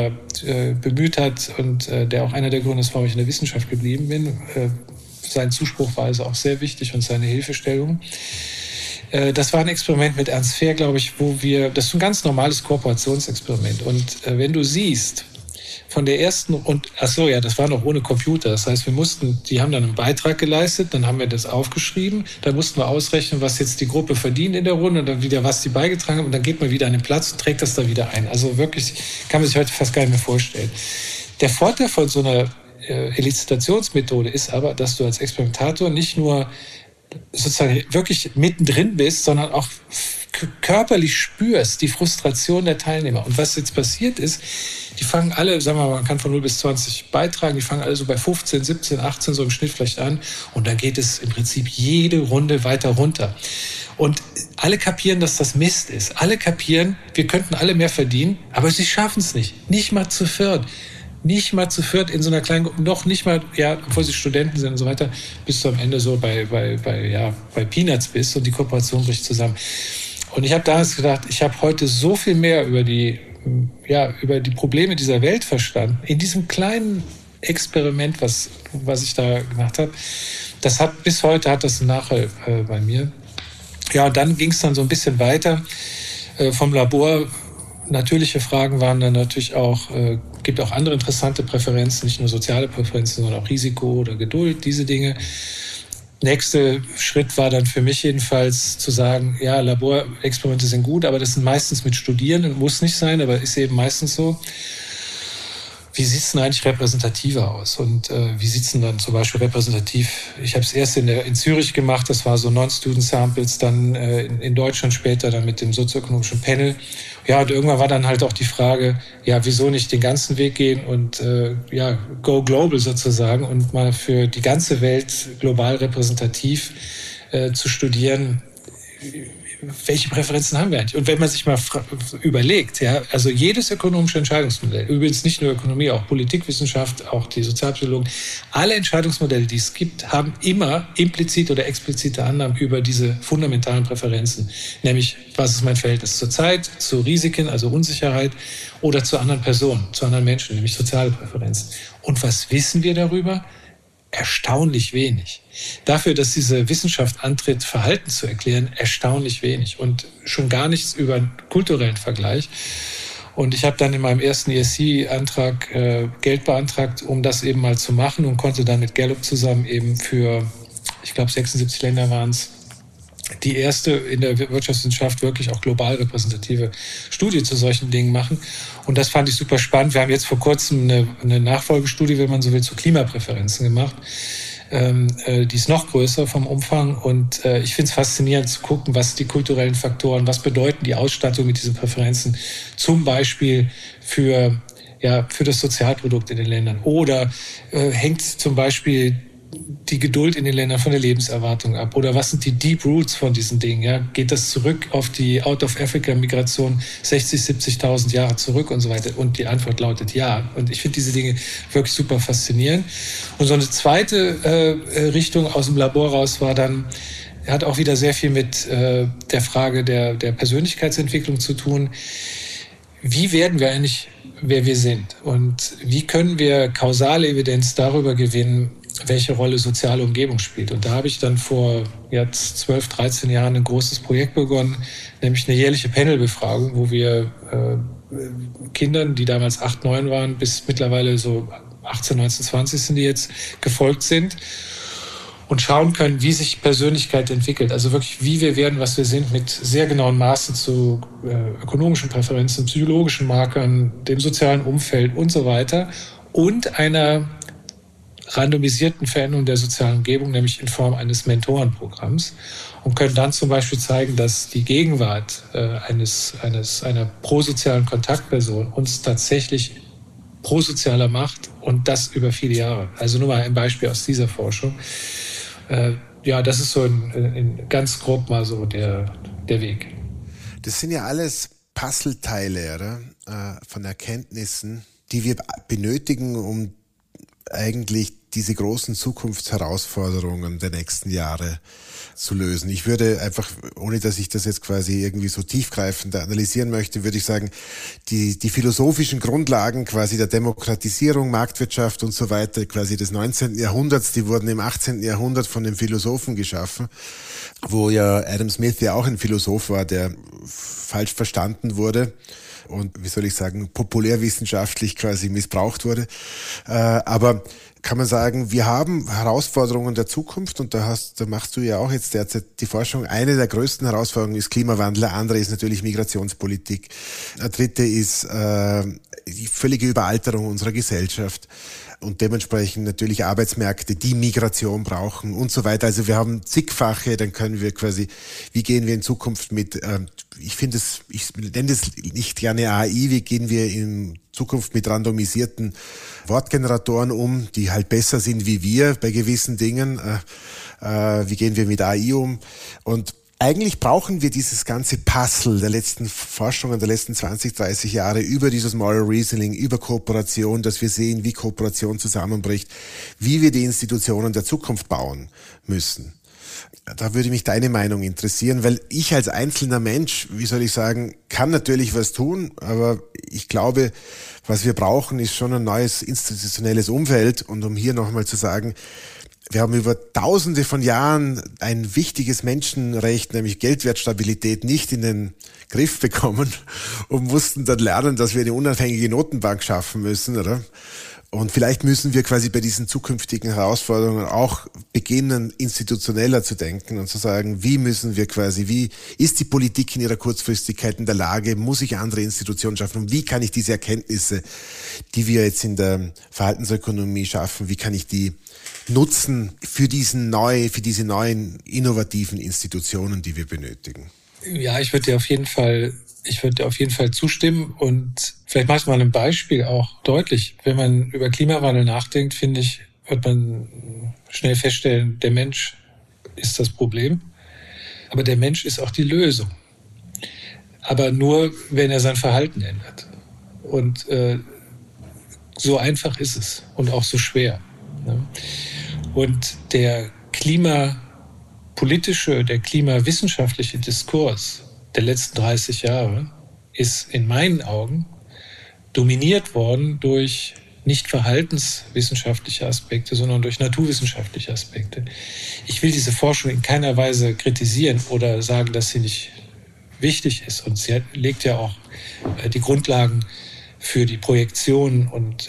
bemüht hat und der auch einer der Gründe ist, warum ich in der Wissenschaft geblieben bin. Sein Zuspruch war also auch sehr wichtig und seine Hilfestellung. Das war ein Experiment mit Ernst Fehr, glaube ich, das ist ein ganz normales Kooperationsexperiment. Und wenn du siehst, von der ersten, das war noch ohne Computer. Das heißt, die haben dann einen Beitrag geleistet, dann haben wir das aufgeschrieben, dann mussten wir ausrechnen, was jetzt die Gruppe verdient in der Runde und dann wieder, was die beigetragen haben und dann geht man wieder an den Platz und trägt das da wieder ein. Also wirklich, kann man sich heute fast gar nicht mehr vorstellen. Der Vorteil von so einer Elizitationsmethode ist aber, dass du als Experimentator nicht nur sozusagen wirklich mittendrin bist, sondern auch körperlich spürst die Frustration der Teilnehmer. Und was jetzt passiert ist, die fangen alle, sagen wir mal, man kann von 0 bis 20 beitragen, die fangen alle so bei 15, 17, 18 so im Schnitt vielleicht an und dann geht es im Prinzip jede Runde weiter runter. Und alle kapieren, dass das Mist ist. Alle kapieren, wir könnten alle mehr verdienen, aber sie schaffen es nicht. Nicht mal zu viert. Nicht mal zu viert in so einer kleinen Gruppe, noch nicht mal, ja, obwohl sie Studenten sind und so weiter, bis du am Ende so bei Peanuts bist und die Kooperation bricht zusammen. Und ich habe damals gedacht, ich habe heute so viel mehr über die Probleme dieser Welt verstanden. In diesem kleinen Experiment, was ich da gemacht habe, bis heute hat das einen Nachhall bei mir. Ja, und dann ging es dann so ein bisschen weiter vom Labor. Natürliche Fragen waren dann natürlich auch, gibt auch andere interessante Präferenzen, nicht nur soziale Präferenzen, sondern auch Risiko oder Geduld, diese Dinge. Nächster Schritt war dann für mich jedenfalls zu sagen, ja, Laborexperimente sind gut, aber das sind meistens mit Studierenden, muss nicht sein, aber ist eben meistens so. Wie sieht es denn eigentlich repräsentativer aus? Und wie sieht es denn dann zum Beispiel repräsentativ? Ich habe es erst in Zürich gemacht, das war so Non-Student Samples, dann in Deutschland später dann mit dem sozioökonomischen Panel. Ja, und irgendwann war dann halt auch die Frage, ja, wieso nicht den ganzen Weg gehen und go global sozusagen und mal für die ganze Welt global repräsentativ zu studieren, welche Präferenzen haben wir eigentlich? Und wenn man sich mal überlegt, ja, also jedes ökonomische Entscheidungsmodell, übrigens nicht nur Ökonomie, auch Politikwissenschaft, auch die Sozialpsychologen, alle Entscheidungsmodelle, die es gibt, haben immer implizit oder explizite Annahmen über diese fundamentalen Präferenzen. Nämlich, was ist mein Verhältnis zur Zeit, zu Risiken, also Unsicherheit, oder zu anderen Personen, zu anderen Menschen, nämlich soziale Präferenzen. Und was wissen wir darüber? Erstaunlich wenig. Dafür, dass diese Wissenschaft antritt, Verhalten zu erklären, erstaunlich wenig. Und schon gar nichts über einen kulturellen Vergleich. Und ich habe dann in meinem ersten ESC-Antrag Geld beantragt, um das eben mal zu machen und konnte dann mit Gallup zusammen eben für, ich glaube 76 Länder waren es, die erste in der Wirtschaftswissenschaft wirklich auch global repräsentative Studie zu solchen Dingen machen. Und das fand ich super spannend. Wir haben jetzt vor kurzem eine Nachfolgestudie, wenn man so will, zu Klimapräferenzen gemacht. Die ist noch größer vom Umfang. Und ich finde es faszinierend zu gucken, was die kulturellen Faktoren, was bedeuten die Ausstattung mit diesen Präferenzen, zum Beispiel für das Sozialprodukt in den Ländern. Oder hängt zum Beispiel die Geduld in den Ländern von der Lebenserwartung ab? Oder was sind die Deep Roots von diesen Dingen? Ja? Geht das zurück auf die Out-of-Africa-Migration 60.000, 70.000 Jahre zurück und so weiter? Und die Antwort lautet ja. Und ich finde diese Dinge wirklich super faszinierend. Und so eine zweite Richtung aus dem Labor raus war dann, hat auch wieder sehr viel mit der Frage der Persönlichkeitsentwicklung zu tun. Wie werden wir eigentlich, wer wir sind? Und wie können wir kausale Evidenz darüber gewinnen, welche Rolle soziale Umgebung spielt. Und da habe ich dann vor jetzt 12, 13 Jahren ein großes Projekt begonnen, nämlich eine jährliche Panelbefragung, wo wir Kindern, die damals 8, 9 waren, bis mittlerweile so 18, 19, 20 sind die jetzt, gefolgt sind und schauen können, wie sich Persönlichkeit entwickelt. Also wirklich, wie wir werden, was wir sind, mit sehr genauen Maßen zu ökonomischen Präferenzen, psychologischen Markern, dem sozialen Umfeld und so weiter und einer randomisierten Veränderung der sozialen Umgebung, nämlich in Form eines Mentorenprogramms, und können dann zum Beispiel zeigen, dass die Gegenwart einer prosozialen Kontaktperson uns tatsächlich prosozialer macht und das über viele Jahre. Also nur mal ein Beispiel aus dieser Forschung. Das ist so in ganz grob mal so der Weg. Das sind ja alles Puzzleteile, oder? Von Erkenntnissen, die wir benötigen, um eigentlich diese großen Zukunftsherausforderungen der nächsten Jahre zu lösen. Ich würde einfach, ohne dass ich das jetzt quasi irgendwie so tiefgreifend analysieren möchte, würde ich sagen, die philosophischen Grundlagen quasi der Demokratisierung, Marktwirtschaft und so weiter, quasi des 19. Jahrhunderts, die wurden im 18. Jahrhundert von den Philosophen geschaffen, wo ja Adam Smith ja auch ein Philosoph war, der falsch verstanden wurde und, wie soll ich sagen, populärwissenschaftlich quasi missbraucht wurde. Aber kann man sagen, wir haben Herausforderungen der Zukunft und da machst du ja auch jetzt derzeit die Forschung. Eine der größten Herausforderungen ist Klimawandel, eine andere ist natürlich Migrationspolitik. Eine dritte ist die völlige Überalterung unserer Gesellschaft und dementsprechend natürlich Arbeitsmärkte, die Migration brauchen und so weiter. Also wir haben zigfache, dann können wir quasi, wie gehen wir in Zukunft mit, ich nenne das nicht gerne AI, wie gehen wir in Zukunft mit randomisierten Wortgeneratoren um, die halt besser sind wie wir bei gewissen Dingen. Wie gehen wir mit AI um? Und eigentlich brauchen wir dieses ganze Puzzle der letzten Forschungen, der letzten 20, 30 Jahre über dieses Moral Reasoning, über Kooperation, dass wir sehen, wie Kooperation zusammenbricht, wie wir die Institutionen der Zukunft bauen müssen. Da würde mich deine Meinung interessieren, weil ich als einzelner Mensch, wie soll ich sagen, kann natürlich was tun, aber ich glaube, was wir brauchen, ist schon ein neues institutionelles Umfeld. Und um hier nochmal zu sagen, wir haben über Tausende von Jahren ein wichtiges Menschenrecht, nämlich Geldwertstabilität, nicht in den Griff bekommen und mussten dann lernen, dass wir eine unabhängige Notenbank schaffen müssen, oder? Und vielleicht müssen wir quasi bei diesen zukünftigen Herausforderungen auch beginnen, institutioneller zu denken und zu sagen, wie ist die Politik in ihrer Kurzfristigkeit in der Lage, muss ich andere Institutionen schaffen und wie kann ich diese Erkenntnisse, die wir jetzt in der Verhaltensökonomie schaffen, wie kann ich die nutzen für diese neuen innovativen Institutionen, die wir benötigen? Ja, ich würde dir auf jeden Fall zustimmen und vielleicht mache ich mal ein Beispiel auch deutlich. Wenn man über Klimawandel nachdenkt, finde ich, wird man schnell feststellen, der Mensch ist das Problem, aber der Mensch ist auch die Lösung. Aber nur, wenn er sein Verhalten ändert. Und so einfach ist es und auch so schwer. Ne? Und der klimapolitische, der klimawissenschaftliche Diskurs der letzten 30 Jahre ist in meinen Augen dominiert worden durch nicht verhaltenswissenschaftliche Aspekte, sondern durch naturwissenschaftliche Aspekte. Ich will diese Forschung in keiner Weise kritisieren oder sagen, dass sie nicht wichtig ist. Und sie legt ja auch die Grundlagen für die Projektion und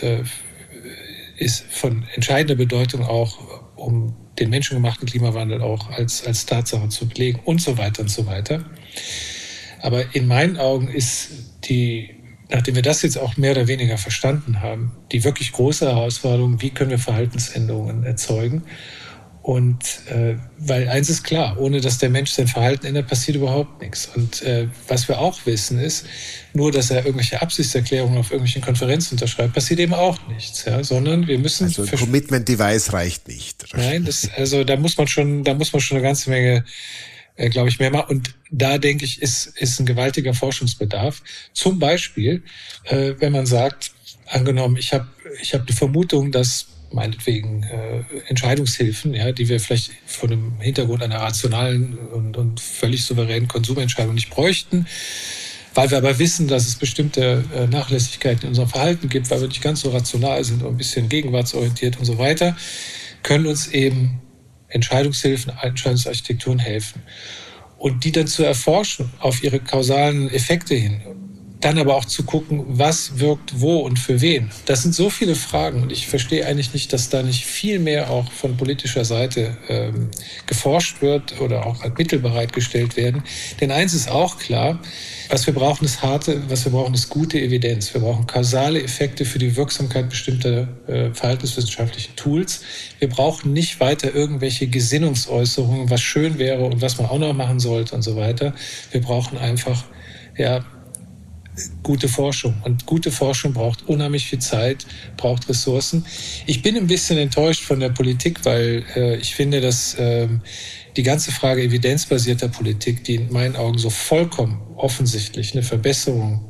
ist von entscheidender Bedeutung auch, um den menschengemachten Klimawandel auch als Tatsache zu belegen und so weiter und so weiter. Aber in meinen Augen ist nachdem wir das jetzt auch mehr oder weniger verstanden haben, die wirklich große Herausforderung, wie können wir Verhaltensänderungen erzeugen? Und weil eins ist klar, ohne dass der Mensch sein Verhalten ändert, passiert überhaupt nichts. Und was wir auch wissen ist, nur dass er irgendwelche Absichtserklärungen auf irgendwelchen Konferenzen unterschreibt, passiert eben auch nichts. Ja? Sondern wir müssen... Also ein Commitment-Device reicht nicht. Nein, da muss man schon eine ganze Menge, glaube ich, mehr machen. Und da, denke ich, ist ein gewaltiger Forschungsbedarf. Zum Beispiel, wenn man sagt, angenommen, ich hab eine Vermutung, dass meinetwegen Entscheidungshilfen, ja, die wir vielleicht vor dem Hintergrund einer rationalen und völlig souveränen Konsumentscheidung nicht bräuchten, weil wir aber wissen, dass es bestimmte Nachlässigkeiten in unserem Verhalten gibt, weil wir nicht ganz so rational sind und ein bisschen gegenwartsorientiert und so weiter, können uns eben Entscheidungshilfen, Entscheidungsarchitekturen helfen. Und die dann zu erforschen auf ihre kausalen Effekte hin, dann aber auch zu gucken, was wirkt wo und für wen. Das sind so viele Fragen und ich verstehe eigentlich nicht, dass da nicht viel mehr auch von politischer Seite geforscht wird oder auch als Mittel bereitgestellt werden. Denn eins ist auch klar, was wir brauchen ist gute Evidenz. Wir brauchen kausale Effekte für die Wirksamkeit bestimmter verhaltenswissenschaftlichen Tools. Wir brauchen nicht weiter irgendwelche Gesinnungsäußerungen, was schön wäre und was man auch noch machen sollte und so weiter. Wir brauchen einfach gute Forschung. Und gute Forschung braucht unheimlich viel Zeit, braucht Ressourcen. Ich bin ein bisschen enttäuscht von der Politik, weil ich finde, dass die ganze Frage evidenzbasierter Politik, die in meinen Augen so vollkommen offensichtlich eine Verbesserung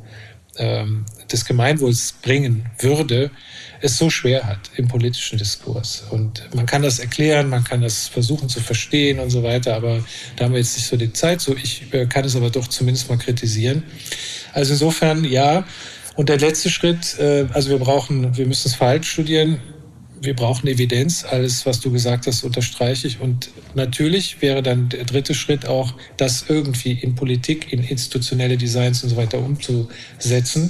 des Gemeinwohls bringen würde, es so schwer hat im politischen Diskurs. Und man kann das erklären, man kann das versuchen zu verstehen und so weiter, aber da haben wir jetzt nicht so die Zeit. So, ich kann es aber doch zumindest mal kritisieren. Also insofern, ja. Und der letzte Schritt, also wir müssen das Verhalten studieren, wir brauchen Evidenz, alles, was du gesagt hast, unterstreiche ich. Und natürlich wäre dann der dritte Schritt auch, das irgendwie in Politik, in institutionelle Designs und so weiter umzusetzen.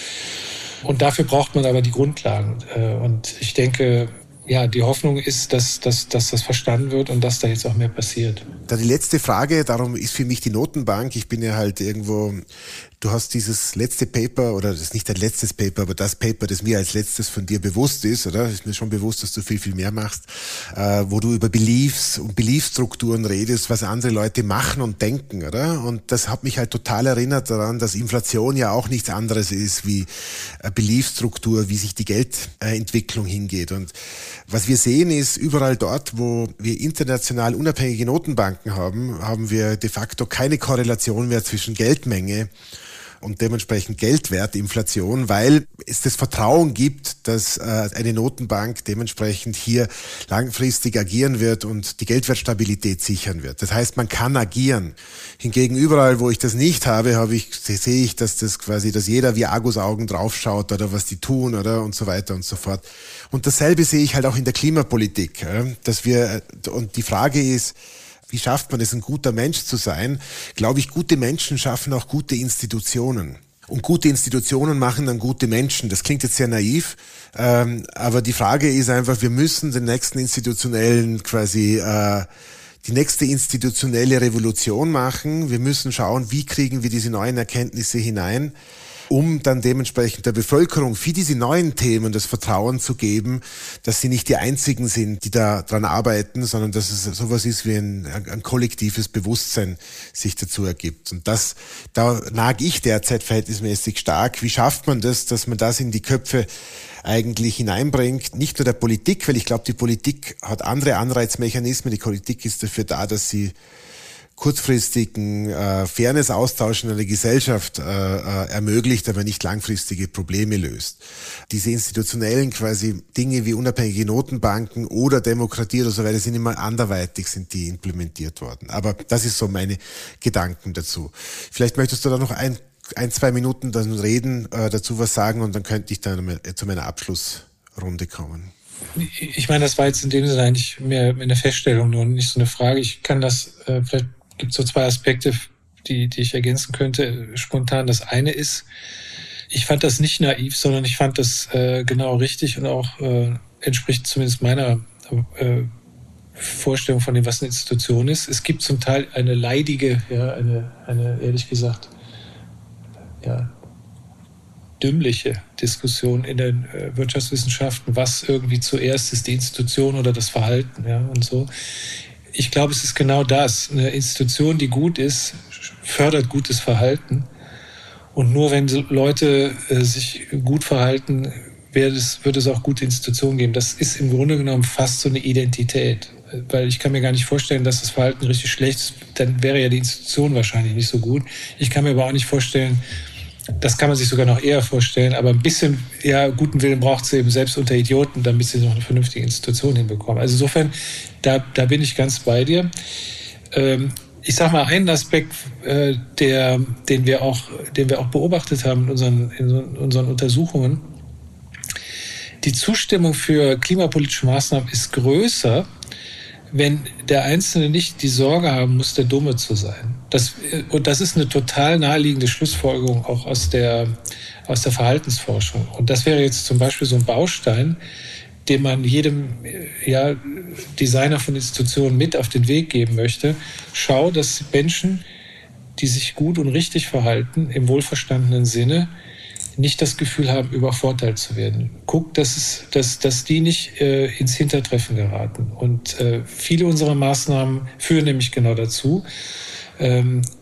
Und dafür braucht man aber die Grundlagen. Und ich denke, ja, die Hoffnung ist, dass das verstanden wird und dass da jetzt auch mehr passiert. Da die letzte Frage, darum ist für mich die Notenbank, ich bin ja halt irgendwo, du hast dieses letzte Paper, oder das ist nicht dein letztes Paper, aber das Paper, das mir als letztes von dir bewusst ist, oder? Ist mir schon bewusst, dass du viel, viel mehr machst, wo du über Beliefs und Beliefsstrukturen redest, was andere Leute machen und denken, oder? Und das hat mich halt total erinnert daran, dass Inflation ja auch nichts anderes ist wie eine Beliefsstruktur, wie sich die Geldentwicklung hingeht. Und was wir sehen ist, überall dort, wo wir international unabhängige Notenbanken haben, haben wir de facto keine Korrelation mehr zwischen Geldmenge und dementsprechend Geldwert, Inflation, weil es das Vertrauen gibt, dass eine Notenbank dementsprechend hier langfristig agieren wird und die Geldwertstabilität sichern wird. Das heißt, man kann agieren. Hingegen überall, wo ich das nicht habe, sehe ich, dass jeder wie Argusaugen draufschaut oder was die tun oder und so weiter und so fort. Und dasselbe sehe ich halt auch in der Klimapolitik, und die Frage ist, wie schafft man es, ein guter Mensch zu sein? Glaube ich, gute Menschen schaffen auch gute Institutionen. Und gute Institutionen machen dann gute Menschen. Das klingt jetzt sehr naiv, aber die Frage ist einfach, wir müssen den nächsten die nächste institutionelle Revolution machen. Wir müssen schauen, wie kriegen wir diese neuen Erkenntnisse hinein, um dann dementsprechend der Bevölkerung für diese neuen Themen das Vertrauen zu geben, dass sie nicht die einzigen sind, die da dran arbeiten, sondern dass es sowas ist wie ein kollektives Bewusstsein sich dazu ergibt. Und da nage ich derzeit verhältnismäßig stark. Wie schafft man das, dass man das in die Köpfe eigentlich hineinbringt? Nicht nur der Politik, weil ich glaube, die Politik hat andere Anreizmechanismen. Die Politik ist dafür da, dass sie kurzfristigen Fairness-Austausch in einer Gesellschaft ermöglicht, aber nicht langfristige Probleme löst. Diese institutionellen Dinge wie unabhängige Notenbanken oder Demokratie oder so weiter sind immer anderweitig, sind die implementiert worden. Aber das ist so meine Gedanken dazu. Vielleicht möchtest du da noch ein, 2 Minuten dann reden, dazu was sagen, und dann könnte ich dann zu meiner Abschlussrunde kommen. Ich meine, das war jetzt in dem Sinne eigentlich mehr eine Feststellung und nicht so eine Frage. Ich kann das, vielleicht gibt es so 2 Aspekte, die ich ergänzen könnte spontan. Das eine ist, ich fand das nicht naiv, sondern ich fand das genau richtig und auch entspricht zumindest meiner Vorstellung von dem, was eine Institution ist. Es gibt zum Teil eine leidige, eine ehrlich gesagt, dümmliche Diskussion in den Wirtschaftswissenschaften, was irgendwie zuerst ist, die Institution oder das Verhalten, und so. Ich glaube, es ist genau das. Eine Institution, die gut ist, fördert gutes Verhalten. Und nur wenn Leute sich gut verhalten, wird es auch gute Institutionen geben. Das ist im Grunde genommen fast so eine Identität. Weil ich kann mir gar nicht vorstellen, dass das Verhalten richtig schlecht ist. Dann wäre ja die Institution wahrscheinlich nicht so gut. Ich kann mir aber auch nicht vorstellen, das kann man sich sogar noch eher vorstellen, aber ein bisschen guten Willen braucht es eben selbst unter Idioten, damit sie noch eine vernünftige Institution hinbekommen. Also insofern, da bin ich ganz bei dir. Ich sage mal einen Aspekt, den wir auch beobachtet haben in unseren Untersuchungen. Die Zustimmung für klimapolitische Maßnahmen ist größer, wenn der Einzelne nicht die Sorge haben muss, der Dumme zu sein. Und das ist eine total naheliegende Schlussfolgerung auch aus der Verhaltensforschung. Und das wäre jetzt zum Beispiel so ein Baustein, den man jedem Designer von Institutionen mit auf den Weg geben möchte. Schau, dass Menschen, die sich gut und richtig verhalten, im wohlverstandenen Sinne, nicht das Gefühl haben, übervorteilt zu werden. Guck, dass die nicht ins Hintertreffen geraten. Und viele unserer Maßnahmen führen nämlich genau dazu.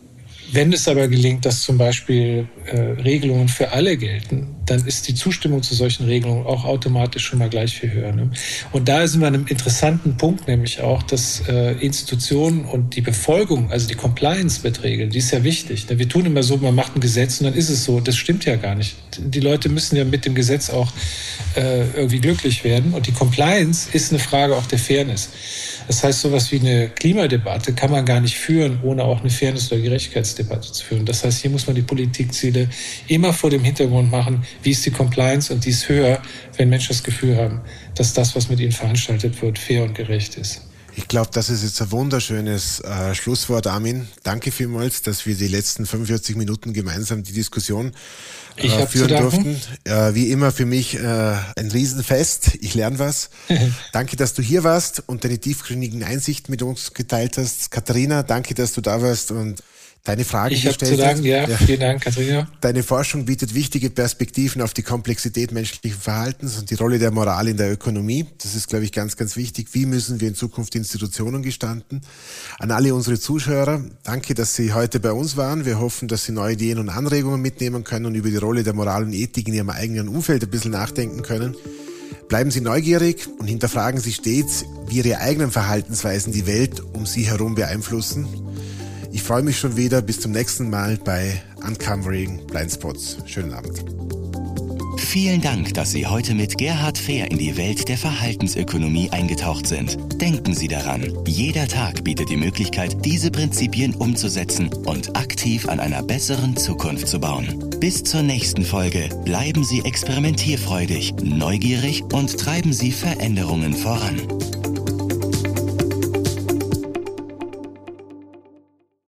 Wenn es aber gelingt, dass zum Beispiel Regelungen für alle gelten, dann ist die Zustimmung zu solchen Regelungen auch automatisch schon mal gleich viel höher. Ne? Und da sind wir an einem interessanten Punkt, nämlich auch, dass Institutionen und die Befolgung, also die Compliance mit Regeln, die ist ja wichtig. Wir tun immer so, man macht ein Gesetz und dann ist es so. Das stimmt ja gar nicht. Die Leute müssen ja mit dem Gesetz auch irgendwie glücklich werden. Und die Compliance ist eine Frage auch der Fairness. Das heißt, sowas wie eine Klimadebatte kann man gar nicht führen, ohne auch eine Fairness- oder Gerechtigkeitsdebatte zu führen. Das heißt, hier muss man die Politikziele immer vor dem Hintergrund machen, wie ist die Compliance, und die ist höher, wenn Menschen das Gefühl haben, dass das, was mit ihnen veranstaltet wird, fair und gerecht ist. Ich glaube, das ist jetzt ein wunderschönes Schlusswort, Armin. Danke vielmals, dass wir die letzten 45 Minuten gemeinsam die Diskussion führen durften. Wie immer für mich ein Riesenfest. Ich lerne was. Danke, dass du hier warst und deine tiefgründigen Einsichten mit uns geteilt hast. Katharina, danke, dass du da warst und deine Fragen gestellt hast. Ich habe zu danken, ja. Vielen Dank, Katharina. Deine Forschung bietet wichtige Perspektiven auf die Komplexität menschlichen Verhaltens und die Rolle der Moral in der Ökonomie. Das ist, glaube ich, ganz, ganz wichtig. Wie müssen wir in Zukunft Institutionen gestalten? An alle unsere Zuschauer, danke, dass Sie heute bei uns waren. Wir hoffen, dass Sie neue Ideen und Anregungen mitnehmen können und über die Rolle der Moral und Ethik in Ihrem eigenen Umfeld ein bisschen nachdenken können. Bleiben Sie neugierig und hinterfragen Sie stets, wie Ihre eigenen Verhaltensweisen die Welt um Sie herum beeinflussen. Ich freue mich schon wieder. Bis zum nächsten Mal bei Uncovering Blindspots. Schönen Abend. Vielen Dank, dass Sie heute mit Gerhard Fehr in die Welt der Verhaltensökonomie eingetaucht sind. Denken Sie daran, jeder Tag bietet die Möglichkeit, diese Prinzipien umzusetzen und aktiv an einer besseren Zukunft zu bauen. Bis zur nächsten Folge bleiben Sie experimentierfreudig, neugierig und treiben Sie Veränderungen voran.